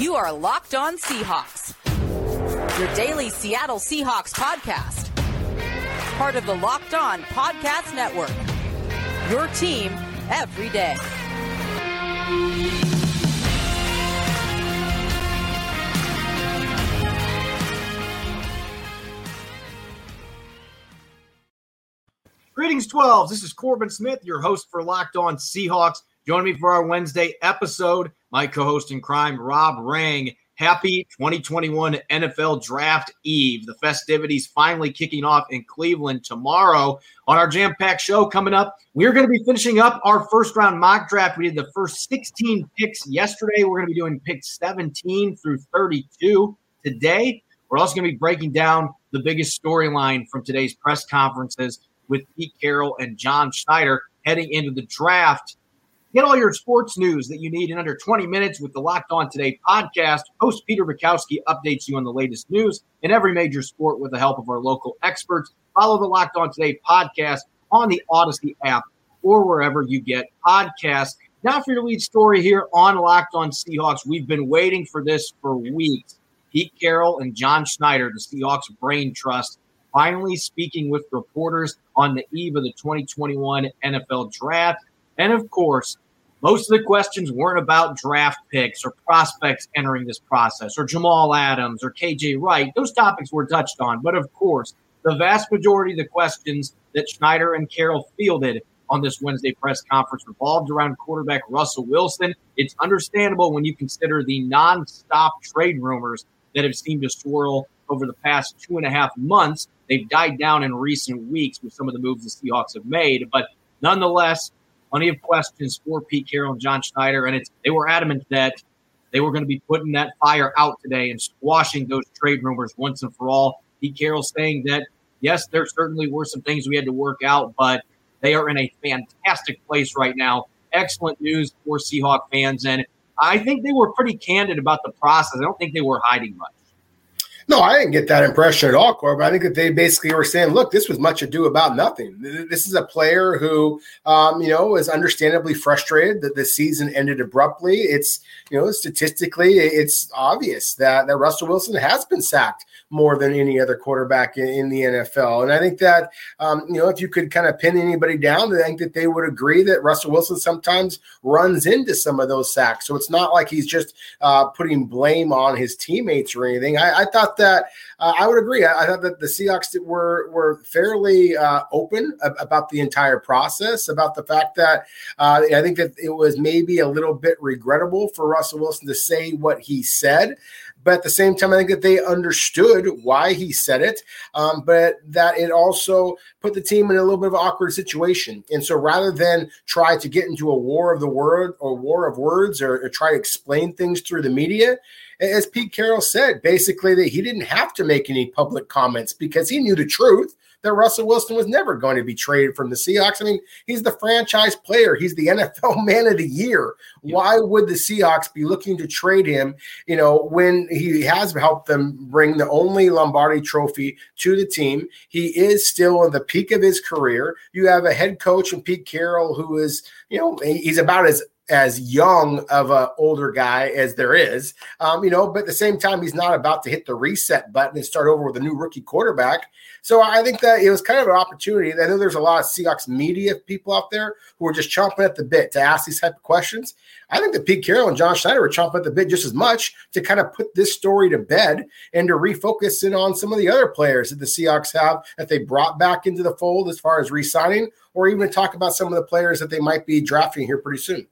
You are Locked On Seahawks, your daily Seattle Seahawks podcast. Part of the Locked On Podcast Network, your team every day. Greetings, 12s. This is Corbin Smith, your host for Locked On Seahawks. Joining me for our Wednesday episode, my co-host in crime, Rob Rang. Happy 2021 NFL Draft Eve. The festivities finally kicking off in Cleveland tomorrow. On our jam-packed show coming up, we're going to be finishing up our first-round mock draft. We did the first 16 picks yesterday. We're going to be doing picks 17 through 32 today. We're also going to be breaking down the biggest storyline from today's press conferences with Pete Carroll and John Schneider heading into the draft. Get all your sports news that you need in under 20 minutes with the Locked On Today podcast. Host Peter Bukowski updates you on the latest news in every major sport with the help of our local experts. Follow the Locked On Today podcast on the Odyssey app or wherever you get podcasts. Now for your lead story here on Locked On Seahawks. We've been waiting for this for weeks. Pete Carroll and John Schneider, the Seahawks Brain Trust, finally speaking with reporters on the eve of the 2021 NFL Draft. And, of course, most of the questions weren't about draft picks or prospects entering this process or Jamal Adams or KJ Wright. Those topics were touched on. But, of course, the vast majority of the questions that Schneider and Carroll fielded on this Wednesday press conference revolved around quarterback Russell Wilson. It's understandable when you consider the nonstop trade rumors that have seemed to swirl over the past 2.5 months. They've died down in recent weeks with some of the moves the Seahawks have made. But nonetheless, plenty of questions for Pete Carroll and John Schneider, and they were adamant that they were going to be putting that fire out today and squashing those trade rumors once and for all. Pete Carroll saying that, yes, there certainly were some things we had to work out, but they are in a fantastic place right now. Excellent news for Seahawk fans, and I think they were pretty candid about the process. I don't think they were hiding much. No, I didn't get that impression at all, Corbin. I think that they basically were saying, look, this was much ado about nothing. This is a player who, is understandably frustrated that the season ended abruptly. It's, statistically, it's obvious that Russell Wilson has been sacked more than any other quarterback in the NFL. And I think that, if you could kind of pin anybody down, I think that they would agree that Russell Wilson sometimes runs into some of those sacks. So it's not like he's just putting blame on his teammates or anything. I thought that I would agree. I thought that the Seahawks were fairly open about the entire process, about the fact that I think that it was maybe a little bit regrettable for Russell Wilson to say what he said. But at the same time, I think that they understood why he said it, but that it also put the team in a little bit of an awkward situation. And so rather than try to get into a war of the word or war of words or try to explain things through the media, as Pete Carroll said, basically that he didn't have to make any public comments because he knew the truth that Russell Wilson was never going to be traded from the Seahawks. I mean, he's the franchise player. He's the NFL Man of the Year. Why would the Seahawks be looking to trade him, when he has helped them bring the only Lombardi trophy to the team? He is still at the peak of his career. You have a head coach in Pete Carroll who is, he's about as young of an older guy as there is, but at the same time, he's not about to hit the reset button and start over with a new rookie quarterback. So I think that it was kind of an opportunity. I know there's a lot of Seahawks media people out there who are just chomping at the bit to ask these type of questions. I think that Pete Carroll and John Schneider were chomping at the bit just as much to kind of put this story to bed and to refocus in on some of the other players that the Seahawks have that they brought back into the fold as far as re-signing, or even talk about some of the players that they might be drafting here pretty soon.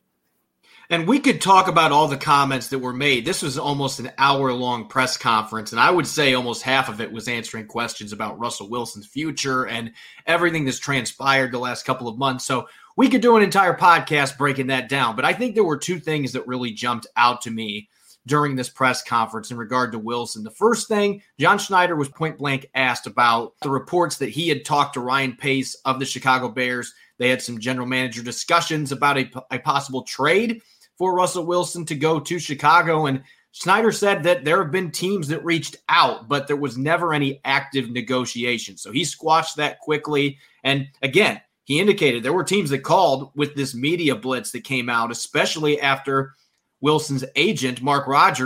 And we could talk about all the comments that were made. This was almost an hour-long press conference, and I would say almost half of it was answering questions about Russell Wilson's future and everything that's transpired the last couple of months. So we could do an entire podcast breaking that down. But I think there were two things that really jumped out to me during this press conference in regard to Wilson. The first thing, John Schneider was point-blank asked about the reports that he had talked to Ryan Pace of the Chicago Bears. They had some general manager discussions about a possible trade for Russell Wilson to go to Chicago. And Schneider said that there have been teams that reached out, but there was never any active negotiation. So he squashed that quickly. And again, he indicated there were teams that called with this media blitz that came out, especially after Wilson's agent, Mark Rodgers,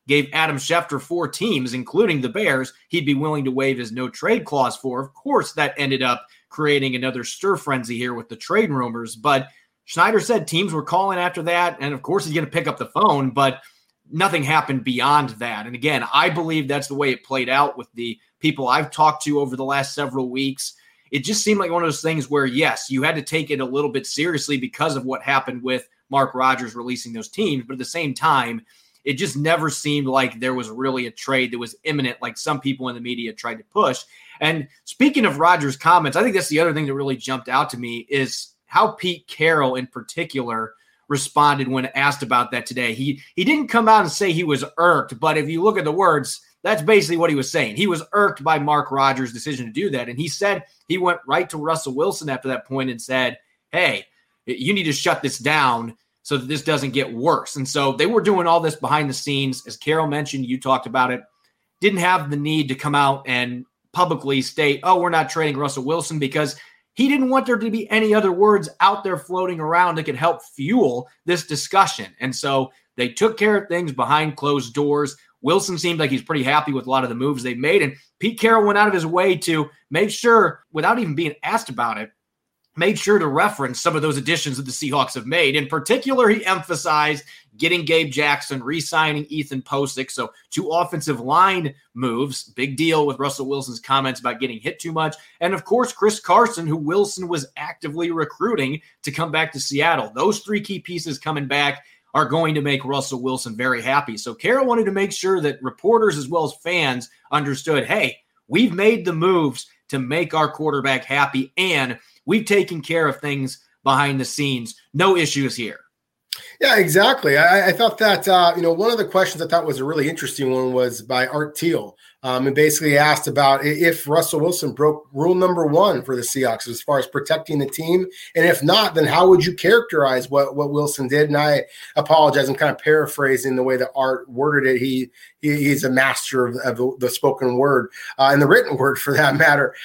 gave Adam Schefter 4 teams, including the Bears, he'd be willing to waive his no trade clause for. Of course, that ended up creating another stir frenzy here with the trade rumors. But Schneider said teams were calling after that. And of course, he's going to pick up the phone, but nothing happened beyond that. And again, I believe that's the way it played out with the people I've talked to over the last several weeks. It just seemed like one of those things where, yes, you had to take it a little bit seriously because of what happened with Mark Rodgers releasing those teams. But at the same time, it just never seemed like there was really a trade that was imminent, like some people in the media tried to push. And speaking of Rodgers' comments, I think that's the other thing that really jumped out to me is how Pete Carroll in particular responded when asked about that today. He didn't come out and say he was irked, but if you look at the words, that's basically what he was saying. He was irked by Mark Rodgers' decision to do that. And he said he went right to Russell Wilson after that point and said, hey, you need to shut this down so that this doesn't get worse. And so they were doing all this behind the scenes. As Carroll mentioned, you talked about it, didn't have the need to come out and publicly state, oh, we're not trading Russell Wilson, because he didn't want there to be any other words out there floating around that could help fuel this discussion. And so they took care of things behind closed doors. Wilson seemed like he's pretty happy with a lot of the moves they made. And Pete Carroll went out of his way to make sure, without even being asked about it, made sure to reference some of those additions that the Seahawks have made. In particular, he emphasized getting Gabe Jackson, re-signing Ethan Posick. So 2 offensive line moves, big deal with Russell Wilson's comments about getting hit too much. And of course, Chris Carson, who Wilson was actively recruiting to come back to Seattle. Those 3 key pieces coming back are going to make Russell Wilson very happy. So Carroll wanted to make sure that reporters as well as fans understood, hey, we've made the moves to make our quarterback happy, and we've taken care of things behind the scenes. No issues here. Yeah, exactly. I thought that, one of the questions I thought was a really interesting one was by Art Teal. And basically asked about if Russell Wilson broke rule number 1 for the Seahawks as far as protecting the team. And if not, then how would you characterize what Wilson did? And I apologize. I'm kind of paraphrasing the way that Art worded it. He's a master of the spoken word and the written word for that matter.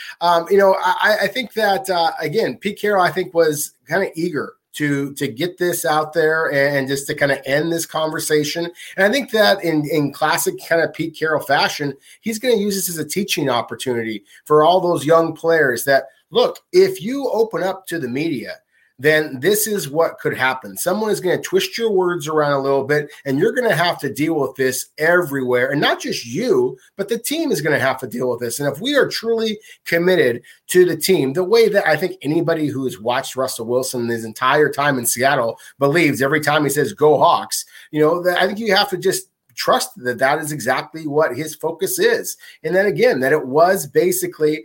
I think that, again, Pete Carroll, I think, was kind of eager to get this out there and just to kind of end this conversation. And I think that in classic kind of Pete Carroll fashion, he's going to use this as a teaching opportunity for all those young players that, look, if you open up to the media, then this is what could happen. Someone is going to twist your words around a little bit, and you're going to have to deal with this everywhere. And not just you, but the team is going to have to deal with this. And if we are truly committed to the team, the way that I think anybody who has watched Russell Wilson his entire time in Seattle believes every time he says, go Hawks, I think you have to just trust that is exactly what his focus is. And then again, that it was basically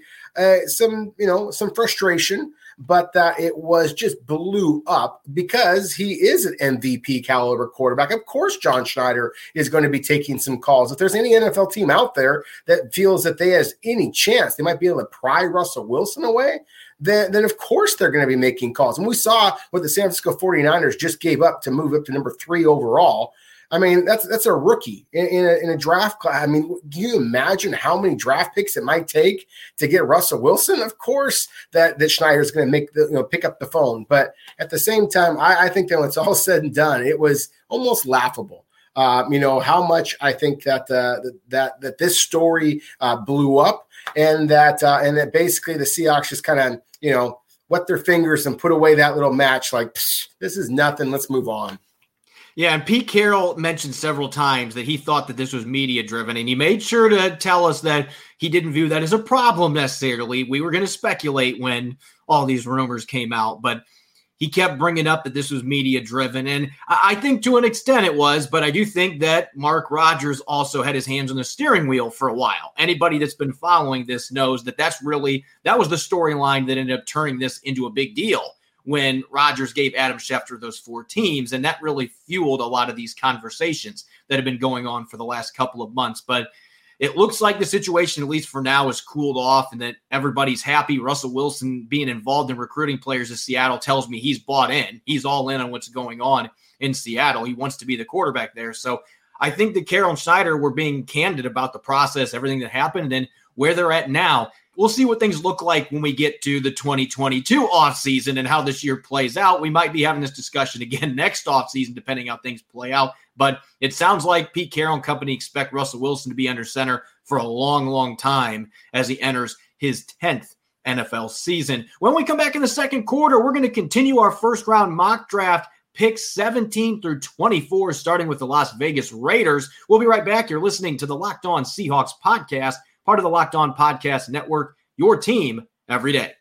some frustration, but that it was just blew up because he is an MVP caliber quarterback. Of course, John Schneider is going to be taking some calls. If there's any NFL team out there that feels that they has any chance, they might be able to pry Russell Wilson away, then of course they're going to be making calls. And we saw what the San Francisco 49ers just gave up to move up to number 3 overall. I mean, that's a rookie in a draft class. I mean, do you imagine how many draft picks it might take to get Russell Wilson? Of course, that Schneider's going to pick up the phone. But at the same time, I think that when it's all said and done, it was almost laughable. How much I think that that this story blew up, and that basically the Seahawks just kind of wet their fingers and put away that little match like, this is nothing. Let's move on. Yeah, and Pete Carroll mentioned several times that he thought that this was media-driven, and he made sure to tell us that he didn't view that as a problem necessarily. We were going to speculate when all these rumors came out, but he kept bringing up that this was media-driven, and I think to an extent it was, but I do think that Mark Rodgers also had his hands on the steering wheel for a while. Anybody that's been following this knows that that was the storyline that ended up turning this into a big deal when Rodgers gave Adam Schefter those 4 teams. And that really fueled a lot of these conversations that have been going on for the last couple of months. But it looks like the situation, at least for now, is cooled off and that everybody's happy. Russell Wilson being involved in recruiting players in Seattle tells me he's bought in. He's all in on what's going on in Seattle. He wants to be the quarterback there. So I think that Carroll and Schneider were being candid about the process, everything that happened. And where they're at now. We'll see what things look like when we get to the 2022 offseason and how this year plays out. We might be having this discussion again next offseason, depending how things play out. But it sounds like Pete Carroll and company expect Russell Wilson to be under center for a long, long time as he enters his 10th NFL season. When we come back in the second quarter, we're going to continue our first-round mock draft, picks 17 through 24, starting with the Las Vegas Raiders. We'll be right back. You're listening to the Locked On Seahawks podcast, part of the Locked On Podcast Network, your team every day.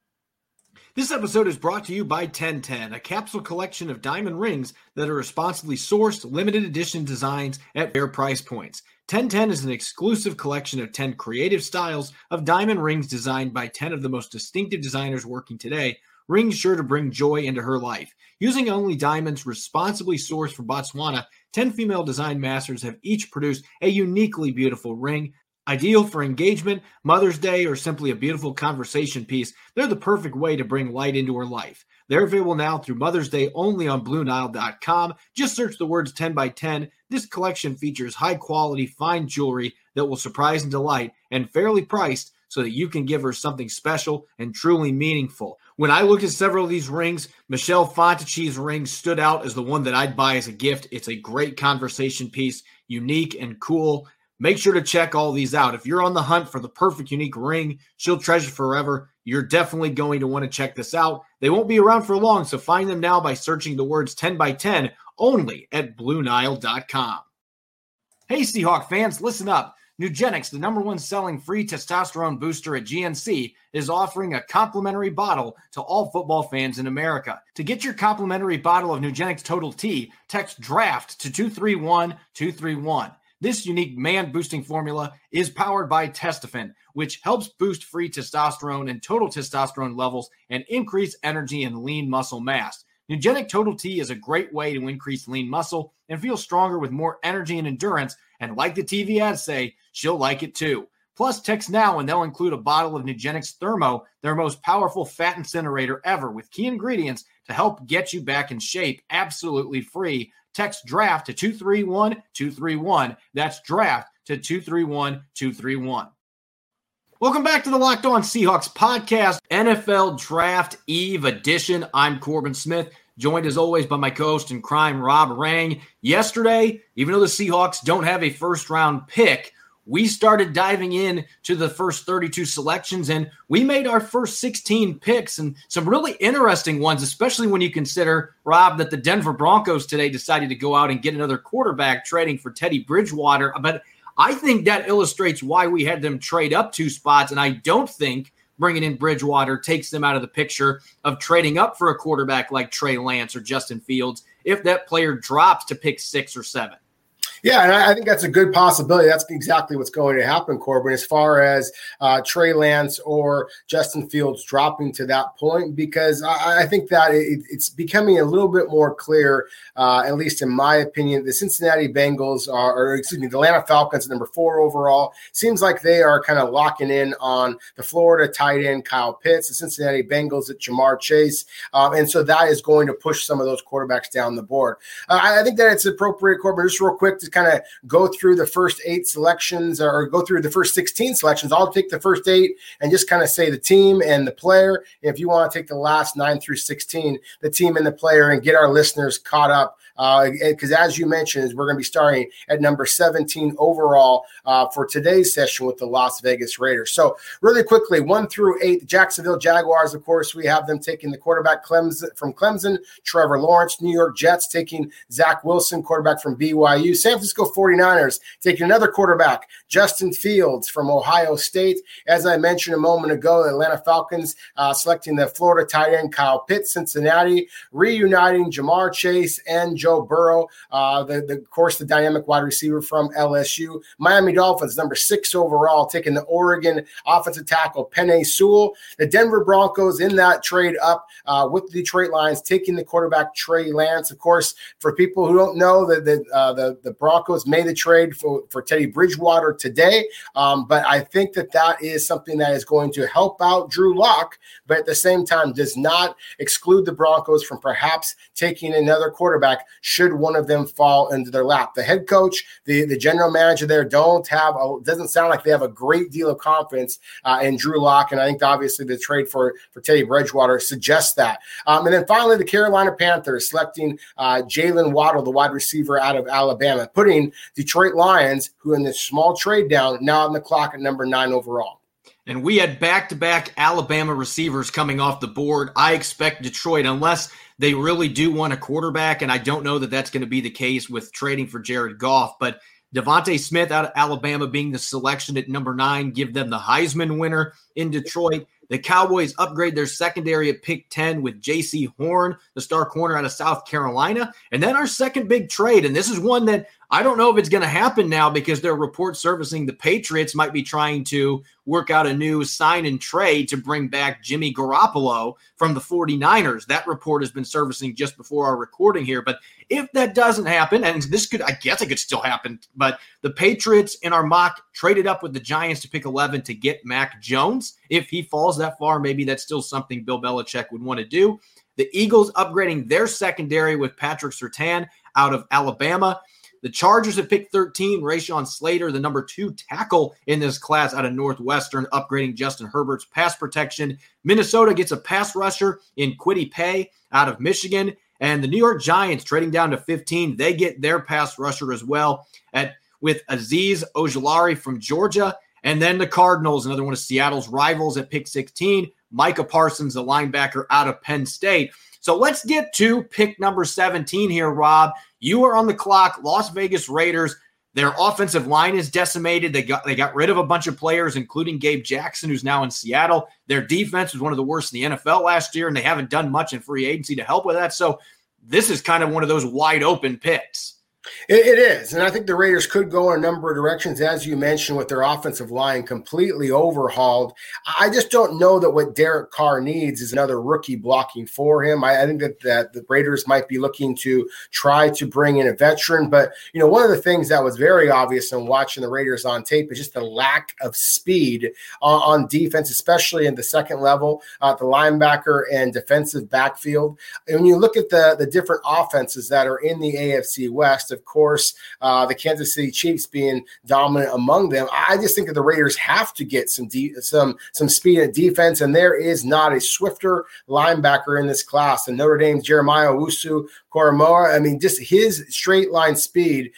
This episode is brought to you by 1010, a capsule collection of diamond rings that are responsibly sourced, limited edition designs at fair price points. 1010 is an exclusive collection of 10 creative styles of diamond rings designed by 10 of the most distinctive designers working today, rings sure to bring joy into her life. Using only diamonds responsibly sourced from Botswana, 10 female design masters have each produced a uniquely beautiful ring. Ideal for engagement, Mother's Day, or simply a beautiful conversation piece, they're the perfect way to bring light into her life. They're available now through Mother's Day only on BlueNile.com. Just search the words 10 by 10. This collection features high-quality, fine jewelry that will surprise and delight, and fairly priced so that you can give her something special and truly meaningful. When I looked at several of these rings, Michelle Fontici's ring stood out as the one that I'd buy as a gift. It's a great conversation piece, unique and cool. Make sure to check all these out. If you're on the hunt for the perfect unique ring she'll treasure forever, you're definitely going to want to check this out. They won't be around for long, so find them now by searching the words 10 by 10 only at BlueNile.com. Hey, Seahawk fans, listen up. Nugenix, the #1 selling free testosterone booster at GNC, is offering a complimentary bottle to all football fans in America. To get your complimentary bottle of Nugenix Total T, text DRAFT to 231231. This unique man-boosting formula is powered by Testofen, which helps boost free testosterone and total testosterone levels and increase energy and lean muscle mass. Nugenix Total T is a great way to increase lean muscle and feel stronger with more energy and endurance, and like the TV ads say, she'll like it too. Plus, text now and they'll include a bottle of Nugenix Thermo, their most powerful fat incinerator ever, with key ingredients to help get you back in shape, absolutely free. Text DRAFT to 231231. That's DRAFT to 231231. Welcome back to the Locked On Seahawks podcast, NFL Draft Eve edition. I'm Corbin Smith, joined as always by my co-host in crime, Rob Rang. Yesterday, even though the Seahawks don't have a first-round pick, we started diving in to the first 32 selections, and we made our first 16 picks, and some really interesting ones, especially when you consider, Rob, that the Denver Broncos today decided to go out and get another quarterback, trading for Teddy Bridgewater. But I think that illustrates why we had them trade up 2 spots, and I don't think bringing in Bridgewater takes them out of the picture of trading up for a quarterback like Trey Lance or Justin Fields if that player drops to pick 6 or 7. Yeah, and I think that's a good possibility. That's exactly what's going to happen, Corbin, as far as Trey Lance or Justin Fields dropping to that point, because I think that it's becoming a little bit more clear, at least in my opinion, the Cincinnati Bengals the Atlanta Falcons at number 4 overall. Seems like they are kind of locking in on the Florida tight end Kyle Pitts, the Cincinnati Bengals at Jamar Chase, and so that is going to push some of those quarterbacks down the board. I think that it's appropriate, Corbin, just real quick to kind of go through the first 8 selections or go through the first 16 selections. I'll take the first 8 and just kind of say the team and the player. If you want to take the last 9 through 16, the team and the player, and get our listeners caught up. Because as you mentioned, we're going to be starting at number 17 overall for today's session with the Las Vegas Raiders. So really quickly, 1 through 8, the Jacksonville Jaguars, of course, we have them taking the quarterback from Clemson, Trevor Lawrence. New York Jets taking Zach Wilson, quarterback from BYU. San Francisco 49ers taking another quarterback, Justin Fields from Ohio State. As I mentioned a moment ago, the Atlanta Falcons selecting the Florida tight end Kyle Pitts. Cincinnati reuniting Jamar Chase and Joe Burrow, of course, the dynamic wide receiver from LSU. Miami Dolphins, number 6 overall, taking the Oregon offensive tackle Penei Sewell. The Denver Broncos in that trade up with the Detroit Lions, taking the quarterback Trey Lance. Of course, for people who don't know, the Broncos made the trade for Teddy Bridgewater today, but I think that is something that is going to help out Drew Lock, but at the same time does not exclude the Broncos from perhaps taking another quarterback should one of them fall into their lap. The head coach, the general manager there doesn't sound like they have a great deal of confidence in Drew Lock, and I think obviously the trade for Teddy Bridgewater suggests that. And then finally, the Carolina Panthers selecting Jalen Waddle, the wide receiver out of Alabama, putting Detroit Lions, who in this small trade down, now on the clock at number 9 overall. And we had back-to-back Alabama receivers coming off the board. I expect Detroit, unless they really do want a quarterback, and I don't know that that's going to be the case with trading for Jared Goff, but Devontae Smith out of Alabama being the selection at number 9, give them the Heisman winner in Detroit. The Cowboys upgrade their secondary at pick 10 with J.C. Horn, the star corner out of South Carolina. And then our second big trade, and this is one that I don't know if it's going to happen now because there are reports surfacing the Patriots might be trying to work out a new sign and trade to bring back Jimmy Garoppolo from the 49ers. That report has been surfacing just before our recording here. But if that doesn't happen, and this could, I guess it could still happen, but the Patriots in our mock traded up with the Giants to pick 11 to get Mac Jones. If he falls that far, maybe that's still something Bill Belichick would want to do. The Eagles upgrading their secondary with Patrick Surtain out of Alabama. The Chargers at pick 13, Rashawn Slater, the number 2 tackle in this class out of Northwestern, upgrading Justin Herbert's pass protection. Minnesota gets a pass rusher in Kwity Paye out of Michigan. And the New York Giants trading down to 15, they get their pass rusher as well with Azeez Ojulari from Georgia. And then the Cardinals, another one of Seattle's rivals at pick 16, Micah Parsons, the linebacker out of Penn State. So let's get to pick number 17 here, Rob. You are on the clock. Las Vegas Raiders, their offensive line is decimated. They got rid of a bunch of players, including Gabe Jackson, who's now in Seattle. Their defense was one of the worst in the NFL last year, and they haven't done much in free agency to help with that. So this is kind of one of those wide open picks. It is, and I think the Raiders could go in a number of directions, as you mentioned, with their offensive line completely overhauled. I just don't know that what Derek Carr needs is another rookie blocking for him. I think that the Raiders might be looking to try to bring in a veteran, but one of the things that was very obvious in watching the Raiders on tape is just the lack of speed on defense, especially in the second level, the linebacker and defensive backfield. And when you look at the different offenses that are in the AFC West, of course, the Kansas City Chiefs being dominant among them, I just think that the Raiders have to get some speed at defense, and there is not a swifter linebacker in this class. And Notre Dame's Jeremiah Owusu-Koramoah, just his straight line speed,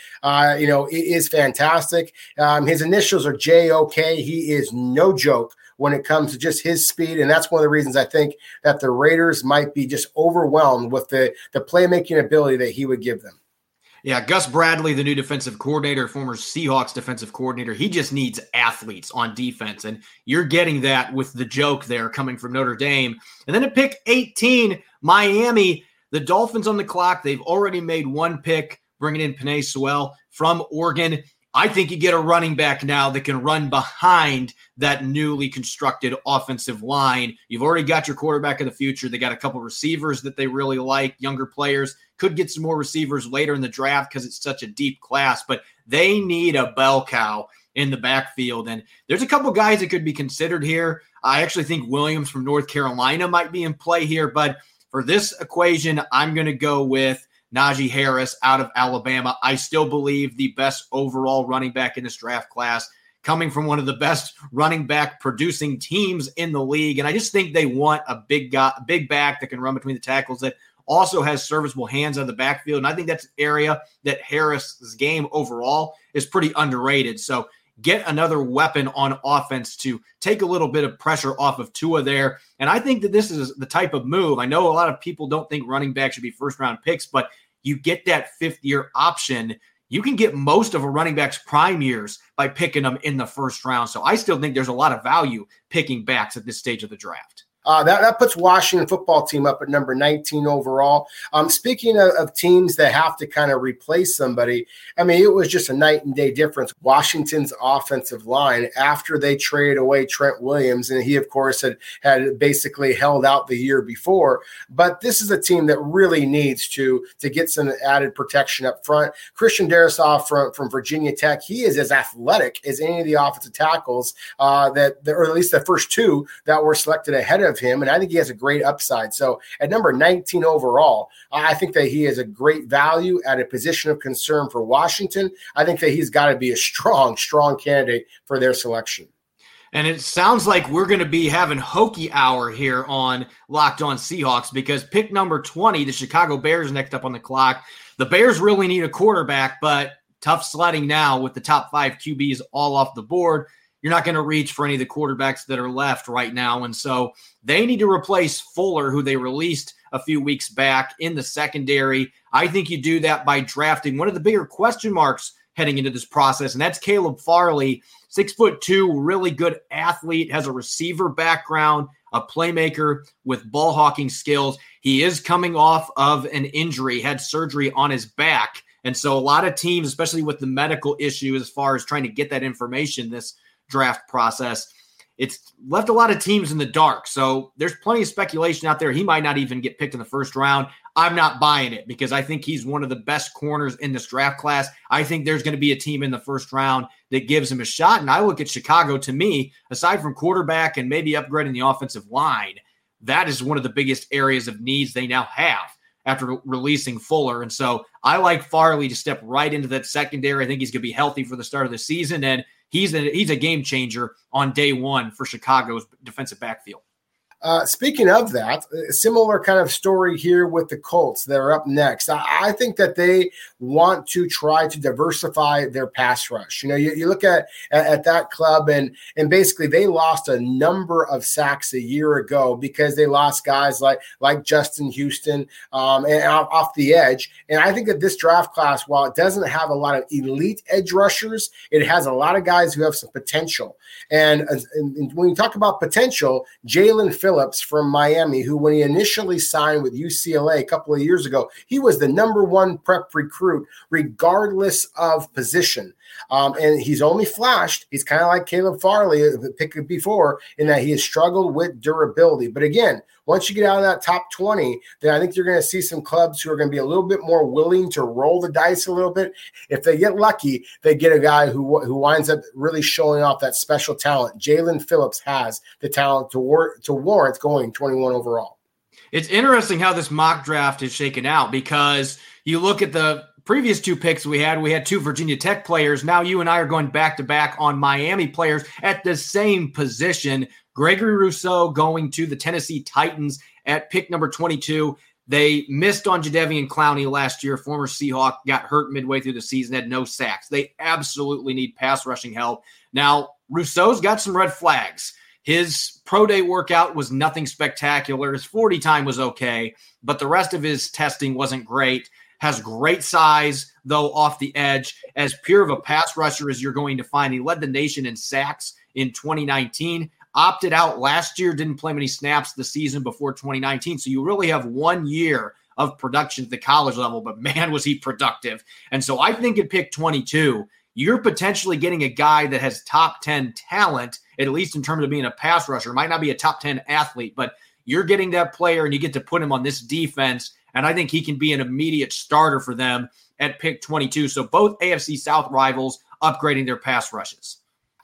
is fantastic. His initials are JOK. He is no joke when it comes to just his speed. And that's one of the reasons I think that the Raiders might be just overwhelmed with the playmaking ability that he would give them. Yeah, Gus Bradley, the new defensive coordinator, former Seahawks defensive coordinator, he just needs athletes on defense. And you're getting that with the joke there coming from Notre Dame. And then at pick 18, Miami, the Dolphins on the clock. They've already made one pick, bringing in Penei Sewell from Oregon. I think you get a running back now that can run behind that newly constructed offensive line. You've already got your quarterback of the future. They got a couple receivers that they really like, younger players. Could get some more receivers later in the draft because it's such a deep class, but they need a bell cow in the backfield. And there's a couple guys that could be considered here. I actually think Williams from North Carolina might be in play here, but for this equation, I'm going to go with Najee Harris out of Alabama. I still believe the best overall running back in this draft class, coming from one of the best running back producing teams in the league. And I just think they want a big back that can run between the tackles, that also has serviceable hands out of the backfield. And I think that's an area that Harris's game overall is pretty underrated. So get another weapon on offense to take a little bit of pressure off of Tua there. And I think that this is the type of move. I know a lot of people don't think running back should be first-round picks, but you get that fifth-year option. You can get most of a running back's prime years by picking them in the first round. So I still think there's a lot of value picking backs at this stage of the draft. That puts Washington football team up at number 19 overall. Speaking of teams that have to kind of replace somebody, it was just a night and day difference. Washington's offensive line, after they traded away Trent Williams, and he, of course, had basically held out the year before. But this is a team that really needs to get some added protection up front. Christian Darrisaw from Virginia Tech, he is as athletic as any of the offensive tackles or at least the first two that were selected ahead of of him, and I think he has a great upside. So at number 19 overall, I think that he is a great value at a position of concern for Washington. I think that he's got to be a strong candidate for their selection. And it sounds like we're going to be having Hokie Hour here on Locked On Seahawks, because pick number 20, the Chicago Bears, next up on the clock. The Bears really need a quarterback, but tough sledding now with the top 5 QBs all off the board. You're not going to reach for any of the quarterbacks that are left right now. And so they need to replace Fuller, who they released a few weeks back in the secondary. I think you do that by drafting one of the bigger question marks heading into this process, and that's Caleb Farley, 6'2", really good athlete, has a receiver background, a playmaker with ball hawking skills. He is coming off of an injury, had surgery on his back. And so a lot of teams, especially with the medical issue as far as trying to get that information this draft process, it's left a lot of teams in the dark. So there's plenty of speculation out there. He might not even get picked in the first round. I'm not buying it because I think he's one of the best corners in this draft class. I think there's going to be a team in the first round that gives him a shot. And I look at Chicago, to me, aside from quarterback and maybe upgrading the offensive line, that is one of the biggest areas of needs they now have after releasing Fuller. And so I like Farley to step right into that secondary. I think he's going to be healthy for the start of the season, and he's a game changer on day one for Chicago's defensive backfield. Speaking of that, a similar kind of story here with the Colts. They're up next. I think that they want to try to diversify their pass rush. You know, you look at that club, and basically they lost a number of sacks a year ago because they lost guys like Justin Houston and off the edge. And I think that this draft class, while it doesn't have a lot of elite edge rushers, it has a lot of guys who have some potential. And when you talk about potential, Jalen Phillips from Miami, who when he initially signed with UCLA a couple of years ago, he was the number 1 prep recruit regardless of position. And he's only flashed. He's kind of like Caleb Farley, the pick before, in that he has struggled with durability. But again, once you get out of that top 20, then I think you're going to see some clubs who are going to be a little bit more willing to roll the dice a little bit. If they get lucky, they get a guy who winds up really showing off that special talent. Jalen Phillips has the talent to warrant going 21 overall. It's interesting how this mock draft is shaken out, because you look at the previous 2 picks we had 2 Virginia Tech players. Now you and I are going back-to-back on Miami players at the same position. Gregory Rousseau going to the Tennessee Titans at pick number 22. They missed on Jadeveon Clowney last year. Former Seahawk, got hurt midway through the season, had no sacks. They absolutely need pass rushing help. Now, Rousseau's got some red flags. His pro day workout was nothing spectacular. His 40 time was okay, but the rest of his testing wasn't great. Has great size, though, off the edge. As pure of a pass rusher as you're going to find. He led the nation in sacks in 2019. Opted out last year, didn't play many snaps the season before 2019. So you really have 1 year of production at the college level, but man, was he productive. And so I think at pick 22, you're potentially getting a guy that has top 10 talent, at least in terms of being a pass rusher. Might not be a top 10 athlete, but you're getting that player and you get to put him on this defense. And I think he can be an immediate starter for them at pick 22. So both AFC South rivals upgrading their pass rushes.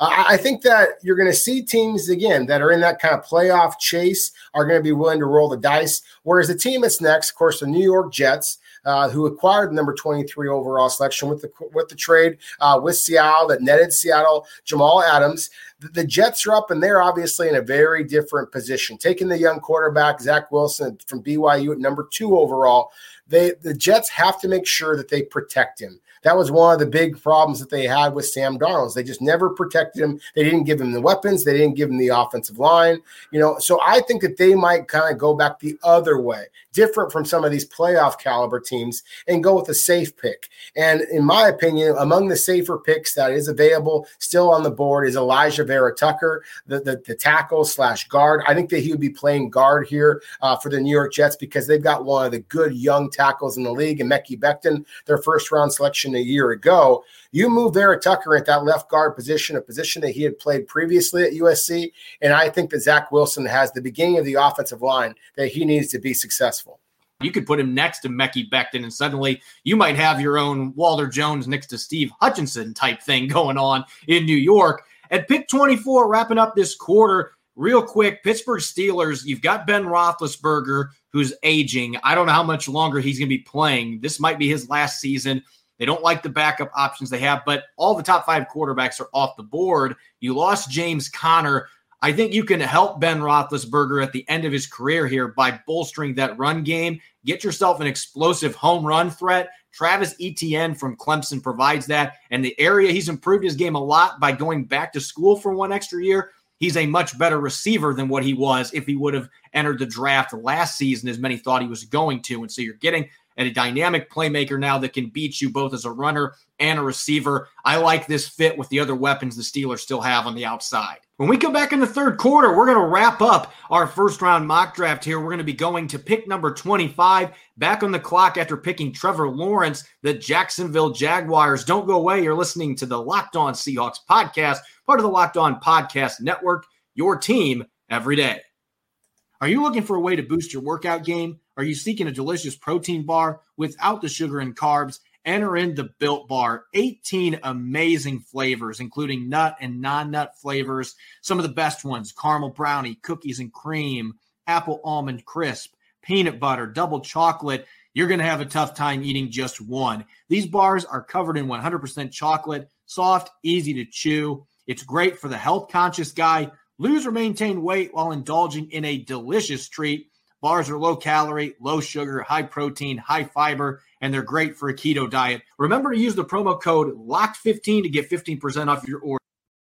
I think that you're going to see teams, again, that are in that kind of playoff chase are going to be willing to roll the dice. Whereas the team that's next, of course, the New York Jets, who acquired the number 23 overall selection with the trade with Seattle that netted Seattle Jamal Adams. The Jets are up, and they're obviously in a very different position. Taking the young quarterback, Zach Wilson, from BYU at number 2 overall, the Jets have to make sure that they protect him. That was one of the big problems that they had with Sam Darnold. They just never protected him. They didn't give him the weapons. They didn't give him the offensive line. So I think that they might kind of go back the other way, different from some of these playoff caliber teams, and go with a safe pick. And in my opinion, among the safer picks that is available still on the board is Elijah Vera Tucker, the tackle / guard. I think that he would be playing guard here for the New York Jets because they've got one of the good young tackles in the league, and Mekhi Becton, their first round selection a year ago. You move Vera Tucker at that left guard position, a position that he had played previously at USC, and I think that Zach Wilson has the beginning of the offensive line that he needs to be successful. You could put him next to Mekhi Becton, and suddenly you might have your own Walter Jones next to Steve Hutchinson type thing going on in New York. At pick 24, wrapping up this quarter, real quick, Pittsburgh Steelers, you've got Ben Roethlisberger, who's aging. I don't know how much longer he's going to be playing. This might be his last season. They don't like the backup options they have, but all the top 5 quarterbacks are off the board. You lost James Conner. I think you can help Ben Roethlisberger at the end of his career here by bolstering that run game. Get yourself an explosive home run threat. Travis Etienne from Clemson provides that. And the area he's improved his game a lot by going back to school for 1 extra year. He's a much better receiver than what he was if he would have entered the draft last season, as many thought he was going to. And so you're getting a dynamic playmaker now that can beat you both as a runner and a receiver. I like this fit with the other weapons the Steelers still have on the outside. When we come back in the third quarter, we're going to wrap up our first-round mock draft here. We're going to be going to pick number 25, back on the clock after picking Trevor Lawrence, the Jacksonville Jaguars. Don't go away. You're listening to the Locked On Seahawks podcast, part of the Locked On Podcast Network, your team every day. Are you looking for a way to boost your workout game? Are you seeking a delicious protein bar without the sugar and carbs? Enter in the Built Bar. 18 amazing flavors, including nut and non-nut flavors. Some of the best ones: caramel brownie, cookies and cream, apple almond crisp, peanut butter, double chocolate. You're going to have a tough time eating just one. These bars are covered in 100% chocolate, soft, easy to chew. It's great for the health-conscious guy. Lose or maintain weight while indulging in a delicious treat. Bars are low calorie, low sugar, high protein, high fiber, and they're great for a keto diet. Remember to use the promo code LOCKED15 to get 15% off your order.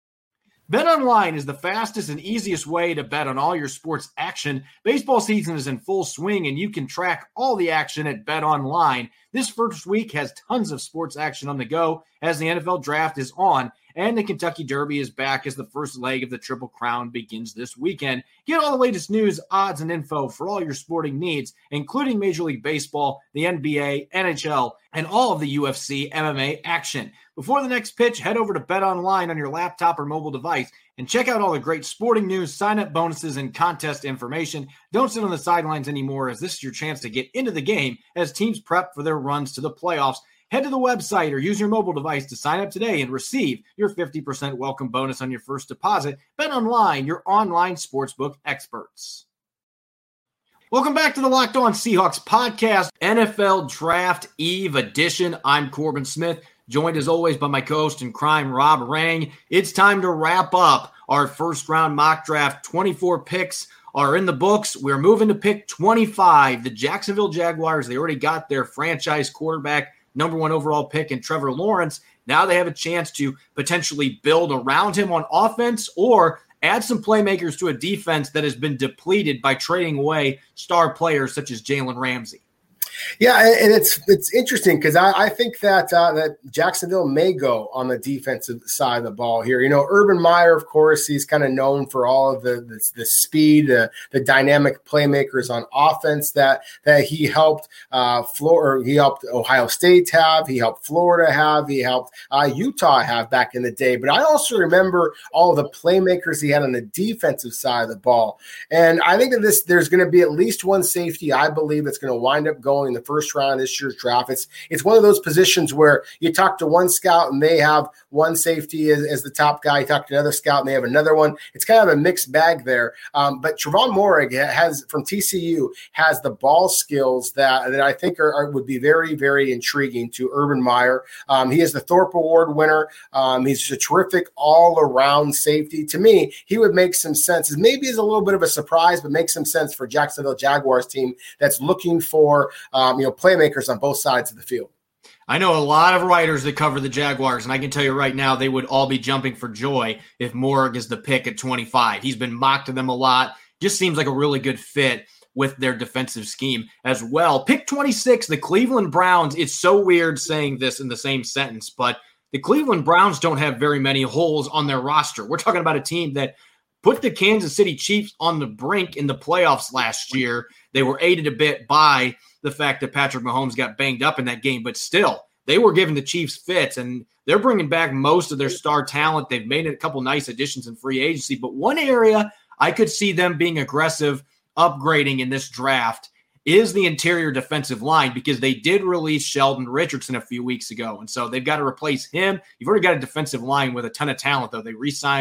BetOnline is the fastest and easiest way to bet on all your sports action. Baseball season is in full swing, and you can track all the action at BetOnline. This first week has tons of sports action on the go as the NFL Draft is on, and the Kentucky Derby is back as the first leg of the Triple Crown begins this weekend. Get all the latest news, odds, and info for all your sporting needs, including Major League Baseball, the NBA, NHL, and all of the UFC MMA action. Before the next pitch, head over to BetOnline on your laptop or mobile device and check out all the great sporting news, sign-up bonuses, and contest information. Don't sit on the sidelines anymore, as this is your chance to get into the game as teams prep for their runs to the playoffs. Head to the website or use your mobile device to sign up today and receive your 50% welcome bonus on your first deposit. BetOnline, your online sportsbook experts. Welcome back to the Locked On Seahawks podcast, NFL Draft Eve edition. I'm Corbin Smith, joined as always by my co-host in crime, Rob Rang. It's time to wrap up our first-round mock draft. 24 picks are in the books. We're moving to pick 25. The Jacksonville Jaguars, they already got their franchise quarterback, number 1 overall pick in Trevor Lawrence. Now they have a chance to potentially build around him on offense or add some playmakers to a defense that has been depleted by trading away star players such as Jalen Ramsey. Yeah, and it's interesting because I think that that Jacksonville may go on the defensive side of the ball here. You know, Urban Meyer, of course, he's kind of known for all of the speed, the dynamic playmakers on offense that he helped he helped Ohio State have, he helped Florida have, he helped Utah have back in the day. But I also remember all of the playmakers he had on the defensive side of the ball, and I think that there's going to be at least one safety I believe that's going to wind up going in the first round of this year's draft. It's one of those positions where you talk to one scout and they have one safety as the top guy. You talk to another scout and they have another one. It's kind of a mixed bag there. But Trevon Moehrig from TCU has the ball skills that I think would be very, very intriguing to Urban Meyer. He is the Thorpe Award winner. He's a terrific all-around safety. To me, he would make some sense. Maybe is a little bit of a surprise, but makes some sense for Jacksonville Jaguars team that's looking for playmakers on both sides of the field. I know a lot of writers that cover the Jaguars, and I can tell you right now they would all be jumping for joy if Moehrig is the pick at 25. He's been mocked to them a lot. Just seems like a really good fit with their defensive scheme as well. Pick 26, the Cleveland Browns. It's so weird saying this in the same sentence, but the Cleveland Browns don't have very many holes on their roster. We're talking about a team that put the Kansas City Chiefs on the brink in the playoffs last year. They were aided a bit by the fact that Patrick Mahomes got banged up in that game, but still, they were giving the Chiefs fits, and they're bringing back most of their star talent. They've made a couple nice additions in free agency, but one area I could see them being aggressive, upgrading in this draft is the interior defensive line, because they did release Sheldon Richardson a few weeks ago, and so they've got to replace him. You've already got a defensive line with a ton of talent, though. They re-signed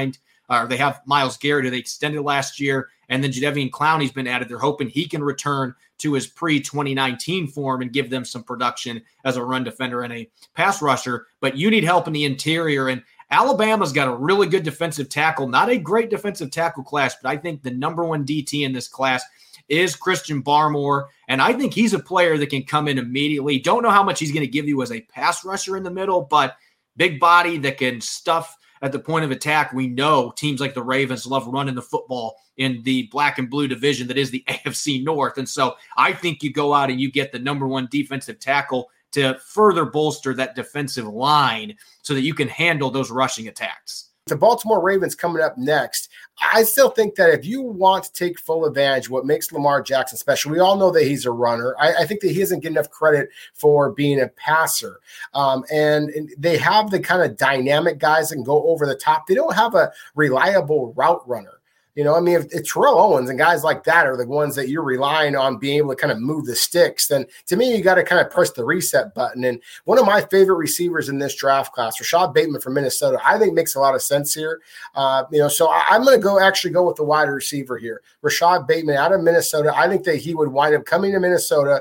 They have Myles Garrett, who they extended last year, and then Jadeveon Clowney's been added. They're hoping he can return to his pre-2019 form and give them some production as a run defender and a pass rusher. But you need help in the interior, and Alabama's got a really good defensive tackle, not a great defensive tackle class, but I think the number one DT in this class is Christian Barmore, and I think he's a player that can come in immediately. Don't know how much he's going to give you as a pass rusher in the middle, but big body that can stuff at the point of attack. We know teams like the Ravens love running the football in the black and blue division that is the AFC North, and so I think you go out and you get the number one defensive tackle to further bolster that defensive line so that you can handle those rushing attacks. The Baltimore Ravens coming up next. I still think that if you want to take full advantage of what makes Lamar Jackson special, we all know that he's a runner. I think that he doesn't get enough credit for being a passer. And they have the kind of dynamic guys that can go over the top. They don't have a reliable route runner. You know, I mean, if Terrell Owens and guys like that are the ones that you're relying on being able to kind of move the sticks, then to me, you got to kind of press the reset button. And one of my favorite receivers in this draft class, Rashad Bateman from Minnesota, I think makes a lot of sense here. So I'm going to go with the wide receiver here. Rashad Bateman out of Minnesota. I think that he would wind up coming to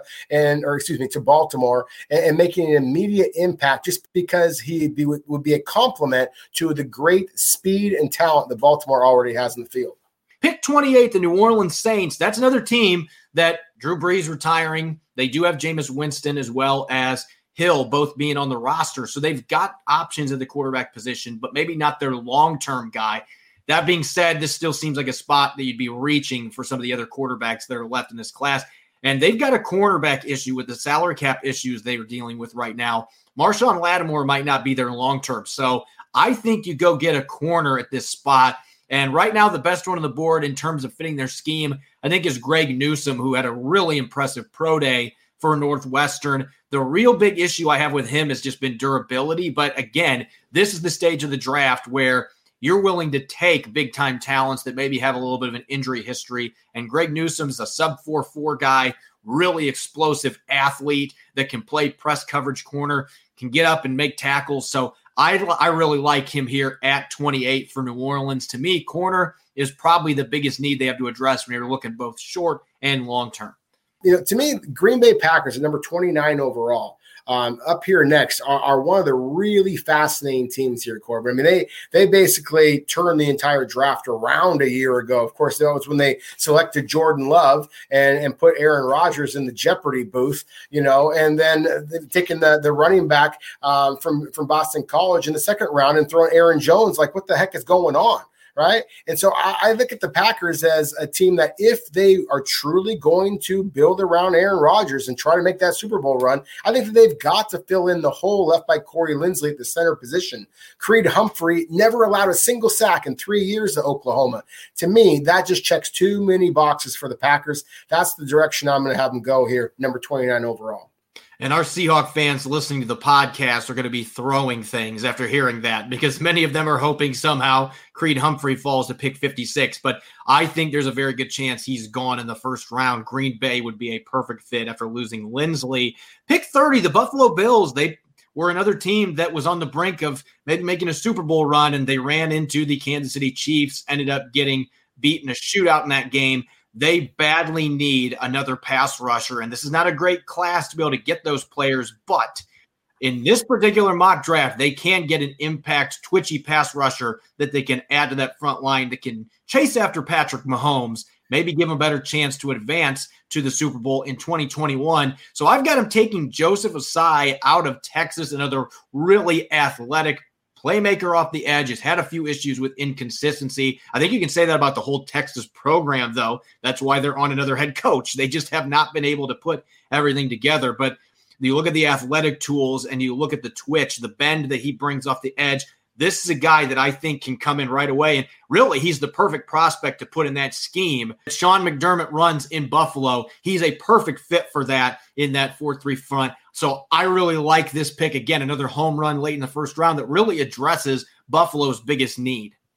to Baltimore and making an immediate impact just because he would be a complement to the great speed and talent that Baltimore already has in the field. Pick 28, the New Orleans Saints. That's another team that Drew Brees retiring. They do have Jameis Winston as well as Hill both being on the roster. So they've got options at the quarterback position, but maybe not their long-term guy. That being said, this still seems like a spot that you'd be reaching for some of the other quarterbacks that are left in this class. And they've got a cornerback issue with the salary cap issues they are dealing with right now. Marshawn Lattimore might not be there long-term. So I think you go get a corner at this spot. And right now, the best one on the board in terms of fitting their scheme, I think, is Greg Newsome, who had a really impressive pro day for Northwestern. The real big issue I have with him has just been durability. But again, this is the stage of the draft where you're willing to take big-time talents that maybe have a little bit of an injury history. And Greg Newsome's a sub 4.4 guy, really explosive athlete that can play press coverage corner, can get up and make tackles. So I really like him here at 28 for New Orleans. To me, corner is probably the biggest need they have to address when you're looking both short and long term. You know, to me, Green Bay Packers at number 29 overall. Up here next are one of the really fascinating teams here, Corbin. I mean, they basically turned the entire draft around a year ago. Of course, that was when they selected Jordan Love and put Aaron Rodgers in the Jeopardy booth, you know, and then taking the running back from Boston College in the second round and throwing Aaron Jones. Like, what the heck is going on? Right. And so I look at the Packers as a team that if they are truly going to build around Aaron Rodgers and try to make that Super Bowl run, I think that they've got to fill in the hole left by Corey Linsley at the center position. Creed Humphrey never allowed a single sack in 3 years at Oklahoma. To me, that just checks too many boxes for the Packers. That's the direction I'm going to have them go here, number 29 overall. And our Seahawk fans listening to the podcast are going to be throwing things after hearing that because many of them are hoping somehow Creed Humphrey falls to pick 56. But I think there's a very good chance he's gone in the first round. Green Bay would be a perfect fit after losing Linsley. Pick 30, the Buffalo Bills. They were another team that was on the brink of maybe making a Super Bowl run, and they ran into the Kansas City Chiefs, ended up getting beaten a shootout in that game. They badly need another pass rusher, and this is not a great class to be able to get those players, but in this particular mock draft, they can get an impact, twitchy pass rusher that they can add to that front line that can chase after Patrick Mahomes, maybe give him a better chance to advance to the Super Bowl in 2021. So I've got him taking Joseph Ossai out of Texas, another really athletic playmaker off the edge, has had a few issues with inconsistency. I think you can say that about the whole Texas program, though. That's why they're on another head coach. They just have not been able to put everything together. But you look at the athletic tools and you look at the twitch, the bend that he brings off the edge. This is a guy that I think can come in right away. And really, he's the perfect prospect to put in that scheme Sean McDermott runs in Buffalo. He's a perfect fit for that in that 4-3 front. So I really like this pick. Again, another home run late in the first round that really addresses Buffalo's biggest need.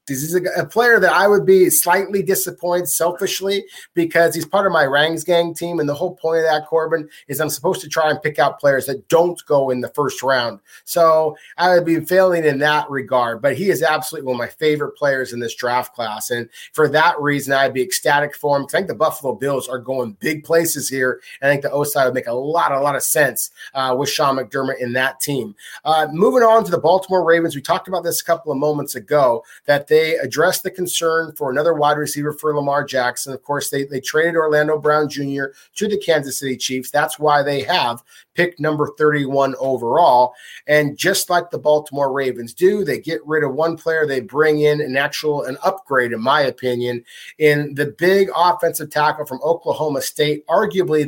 He's a player that I would be slightly disappointed selfishly because he's part of my Rangs Gang team. And the whole point of that, Corbin, is I'm supposed to try and pick out players that don't go in the first round. So I would be failing in that regard. But he is absolutely one of my favorite players in this draft class. And for that reason, I'd be ecstatic for him. I think the Buffalo Bills are going big places here. I think the O-side would make a lot of sense with Sean McDermott in that team. Moving on to the Baltimore Ravens, we talked about this a couple of moments ago, that they addressed the concern for another wide receiver for Lamar Jackson. Of course, they traded Orlando Brown Jr. to the Kansas City Chiefs. That's why they have pick number 31 overall. And just like the Baltimore Ravens do, they get rid of one player, they bring in an upgrade, in my opinion, in the big offensive tackle from Oklahoma State, arguably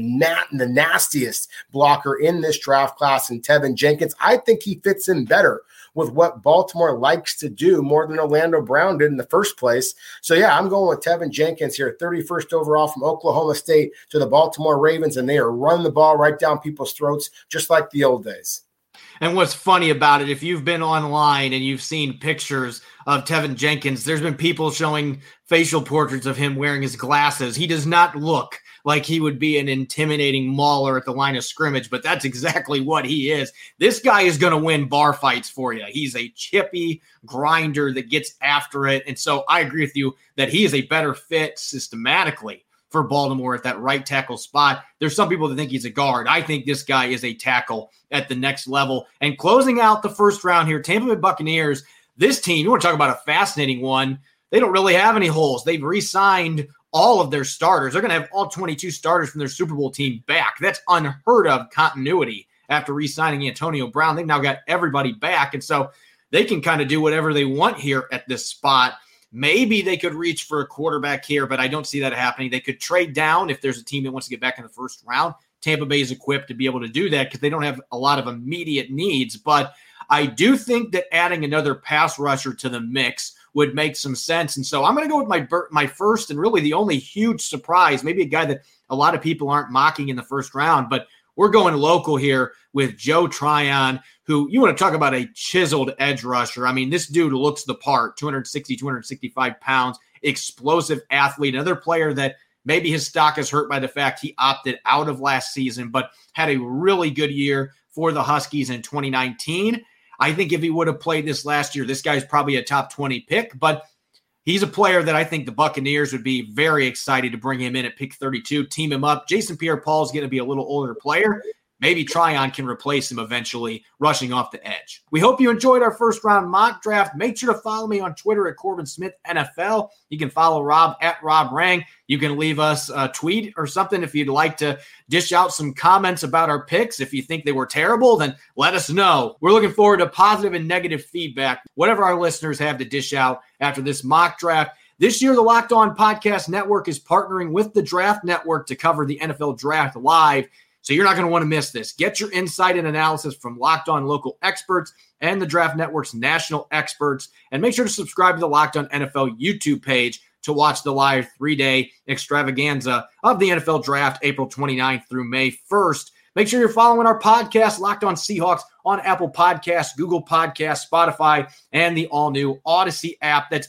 the nastiest blocker in this draft class, in Tevin Jenkins. I think he fits in better with what Baltimore likes to do more than Orlando Brown did in the first place. So, yeah, I'm going with Tevin Jenkins here, 31st overall from Oklahoma State to the Baltimore Ravens, and they are running the ball right down people's throats just like the old days. And what's funny about it, if you've been online and you've seen pictures of Tevin Jenkins, there's been people showing facial portraits of him wearing his glasses. He does not look like he would be an intimidating mauler at the line of scrimmage, but that's exactly what he is. This guy is going to win bar fights for you. He's a chippy grinder that gets after it. And so I agree with you that he is a better fit systematically for Baltimore at that right tackle spot. There's some people that think he's a guard. I think this guy is a tackle at the next level. And closing out the first round here, Tampa Bay Buccaneers, this team, you want to talk about a fascinating one. They don't really have any holes. They've re-signed all of their starters. They're going to have all 22 starters from their Super Bowl team back. That's unheard of continuity after re-signing Antonio Brown. They've now got everybody back, and so they can kind of do whatever they want here at this spot. Maybe they could reach for a quarterback here, but I don't see that happening. They could trade down if there's a team that wants to get back in the first round. Tampa Bay is equipped to be able to do that because they don't have a lot of immediate needs, but I do think that adding another pass rusher to the mix would make some sense. And so I'm going to go with my first and really the only huge surprise, maybe a guy that a lot of people aren't mocking in the first round, but we're going local here with Joe Tryon, who you want to talk about a chiseled edge rusher. I mean, this dude looks the part, 260, 265 pounds, explosive athlete, another player that maybe his stock is hurt by the fact he opted out of last season, but had a really good year for the Huskies in 2019. I think if he would have played this last year, this guy's probably a top 20 pick, but he's a player that I think the Buccaneers would be very excited to bring him in at pick 32, team him up. Jason Pierre-Paul is going to be a little older player. Maybe Tryon can replace him eventually, rushing off the edge. We hope you enjoyed our first round mock draft. Make sure to follow me on Twitter at Corbin Smith NFL. You can follow Rob at Rob Rang. You can leave us a tweet or something if you'd like to dish out some comments about our picks. If you think they were terrible, then let us know. We're looking forward to positive and negative feedback, whatever our listeners have to dish out after this mock draft. This year, the Locked On Podcast Network is partnering with the Draft Network to cover the NFL Draft live. So you're not going to want to miss this. Get your insight and analysis from Locked On local experts and the Draft Network's national experts. And make sure to subscribe to the Locked On NFL YouTube page to watch the live 3-day extravaganza of the NFL Draft, April 29th through May 1st. Make sure you're following our podcast, Locked On Seahawks, on Apple Podcasts, Google Podcasts, Spotify, and the all-new Odyssey app. That's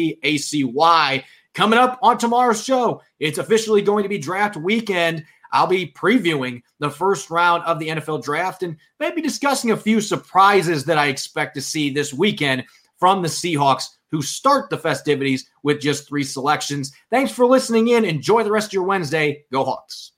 AUDACY. Coming up on tomorrow's show, it's officially going to be draft weekend. I'll be previewing the first round of the NFL Draft and maybe discussing a few surprises that I expect to see this weekend from the Seahawks, who start the festivities with just 3 selections. Thanks for listening in. Enjoy the rest of your Wednesday. Go Hawks.